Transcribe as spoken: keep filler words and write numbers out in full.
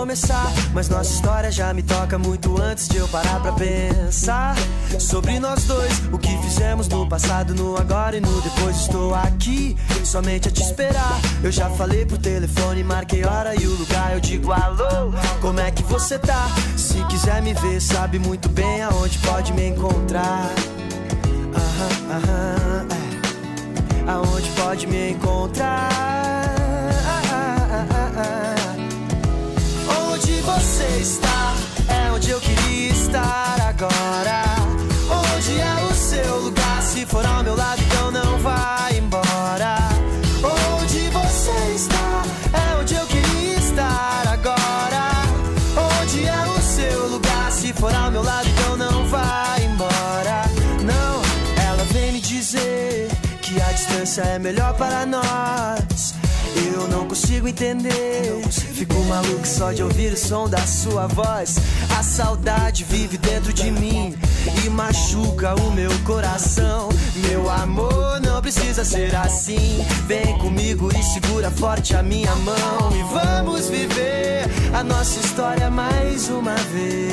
começar, mas nossa história já me toca muito antes de eu parar pra pensar sobre nós dois, o que fizemos no passado, no agora e no depois. Estou aqui somente a te esperar. Eu já falei por telefone, marquei hora e o lugar. Eu digo alô, como é que você tá? Se quiser me ver, sabe muito bem aonde pode me encontrar. Aham, aham, é. Aonde pode me encontrar? Onde você está é onde eu queria estar agora. Onde é o seu lugar? Se for ao meu lado, então não vai embora. Onde você está é onde eu queria estar agora. Onde é o seu lugar? Se for ao meu lado, então não vai embora. Não, ela vem me dizer que a distância é melhor para nós. Eu não consigo entender, fico maluco só de ouvir o som da sua voz. A saudade vive dentro de mim e machuca o meu coração. Meu amor, não precisa ser assim. Vem comigo e segura forte a minha mão e vamos viver a nossa história mais uma vez.